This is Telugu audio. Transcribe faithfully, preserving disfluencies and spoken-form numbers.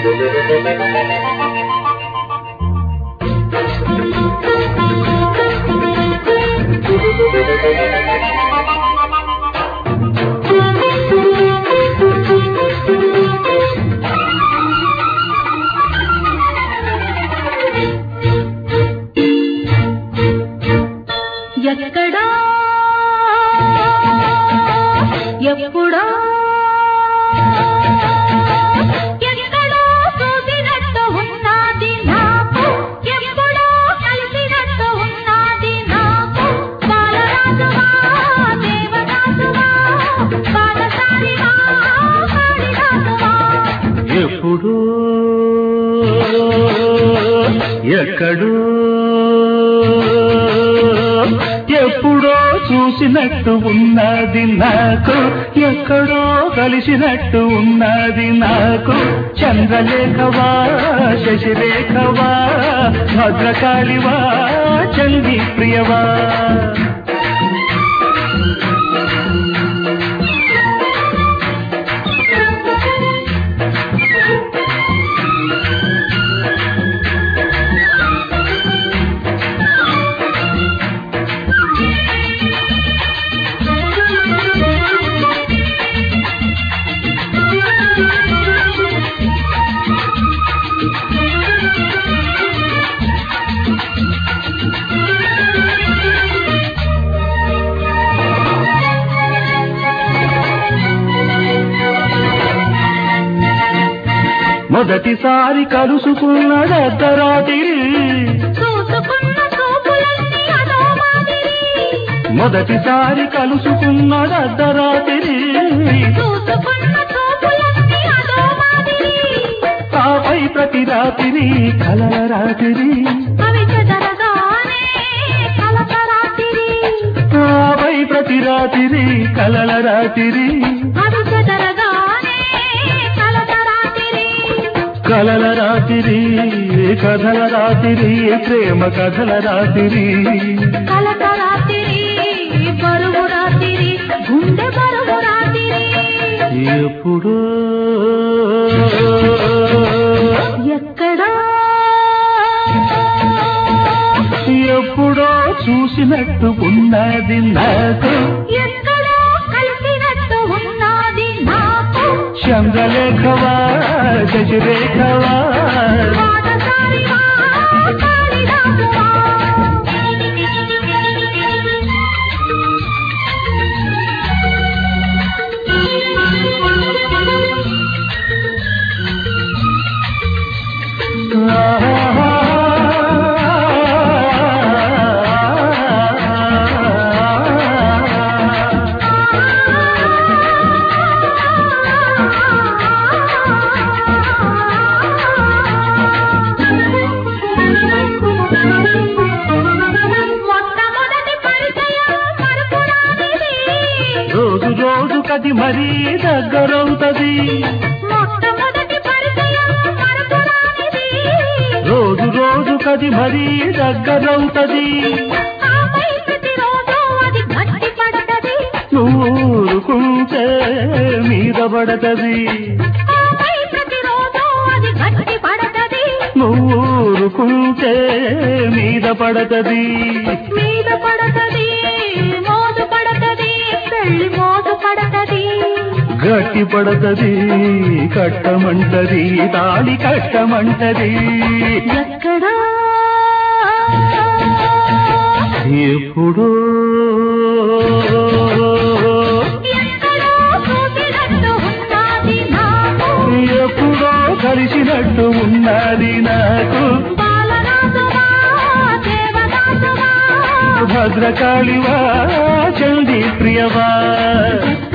ఎక్కడా ఎప్పుడో ఎక్కడో చూసినట్టు ఉన్నది నాకు, ఎప్పుడో కలిసినట్టు ఉన్నది నాకు. బాలరాజువా దేవదాసువా పాదసారివా కాళిదాసువా. ఎప్పుడో ఎక్కడో ఎప్పుడో చూసినట్టు ఉన్నది నాకు, ఎక్కడో కలిసినట్టు ఉన్నది నాకు. చంద్రలేఖవా శశిరేఖవా భద్రకాళివా చండీ ప్రియవా. మొదటిసారి కలుసుకున్నది అర్ధరాత్రి, మొదటిసారి కలుసుకున్నది అర్ధరాత్రి. ఆపై ప్రతి రాత్రి కలల రాత్రి, ఆపై ప్రతి రాత్రి కలల రాత్రి. కలల రాత్రి కథల రాత్రి ప్రేమ కథల రాత్రి. కలక రాత్రి బరువు రాత్రి గుండె బరువు రాత్రి. ఎప్పుడో ఎక్కడా ఎప్పుడో చూసినట్టు ఉన్నది నాకు, ఎక్కడో కలిసినట్టు ఉన్నది నాకు. చంద్రలేఖవా శశిరేఖవా పాదసారివా కాళిదాసువా. రోజు రోజు కది మరీ దగ్గరవుతది, రోజు రోజు కది మరీ దగ్గరవుతది. ఊరుకుంటే మీద పడతది, ఊరుకుంటే మీద పడతది. మీద పడతది మోదు పడతది పెళ్లి మోదు పడతది. గట్టి పడతది కట్టమంటది తాళి కట్టమంటది. ఎక్కడా ఎప్పుడో ఎప్పుడో కలిసినట్టు ఉన్నది నాకు. భద్రకాళివా చండీ ప్రియవా.